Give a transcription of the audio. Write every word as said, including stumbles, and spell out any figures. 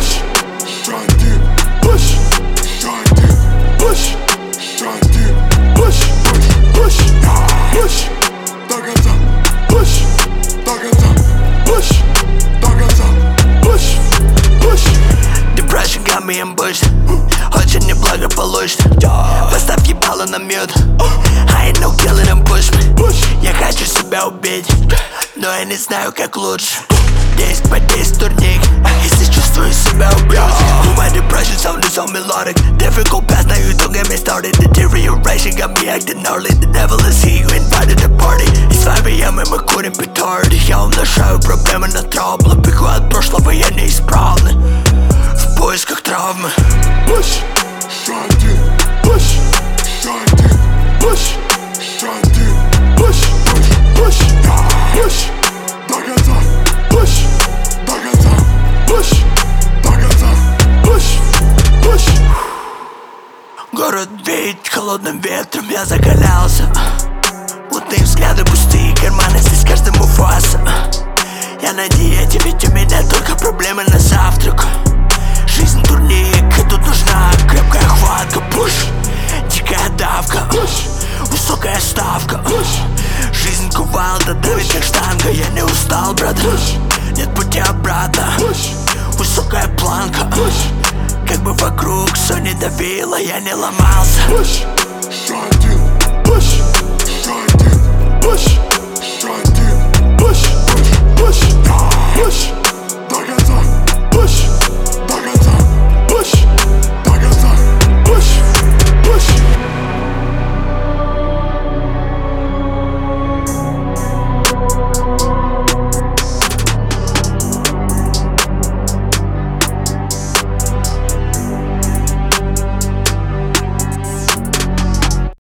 push, trying deep, push, trying deep, push, trying deep, push, push, push, push, до конца, push, до конца, push, до конца, push, push. Depression got me ambushed. Очень неблагополучно. Поставь ебало на мьют. I ain't no killing and push me. Я хочу себя убить, но я не знаю как лучше. Десять по десять турник, если чувствую себя убьет. My depression sounded so melodic. Difficult path, now you don't get me started. Deterioration got me acting gnarly. The devil is he who invited the party. It's five a m и мы курим петарды. Я умножаю проблемы на траблы. Бегу от прошлого, я неисправный в поисках травмы. Push, trying deep, push, trying deep, push, trying deep, push, push, push, push, до конца, push, до конца, push, до конца, push, push. Город веет холодным ветром, я закалялся. Мутные взгляды, пустые карманы, здесь каждому фаса. Я на диете, ведь у меня только проблемы на завтрак. Жизнь турник, и тут нужна крепкая хватка. Пуш, дикая давка, Push, высокая ставка. push, Жизнь кувалда, давит как штанга. Я не устал, брат, нет пути обратно. push, Высокая планка, push, как бы вокруг все не давило, я не ломался. push, trying deep.